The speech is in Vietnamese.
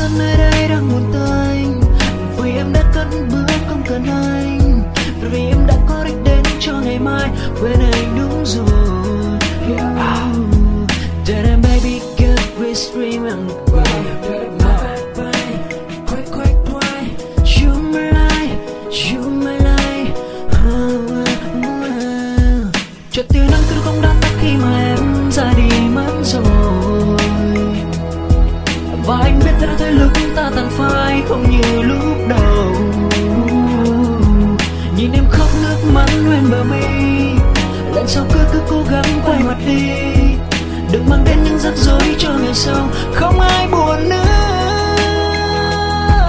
thân nơi đây đang buồn tênh, vì em đã cất bước không cần anh, vì em đã có đích đến cho ngày mai. Quên anh đúng rồi. Damn baby get with dream and chợt tia nắng cứ không đã tắt khi mà em ra đi mất rồi. Và anh biết đã tới lúc ta tàn phai không như lúc đầu. Nhìn em khóc nước mắt lên bờ mi, lần sau cứ cố gắng quay mặt đi, đừng mang đến những rắc rối cho ngày sau. Không ai buồn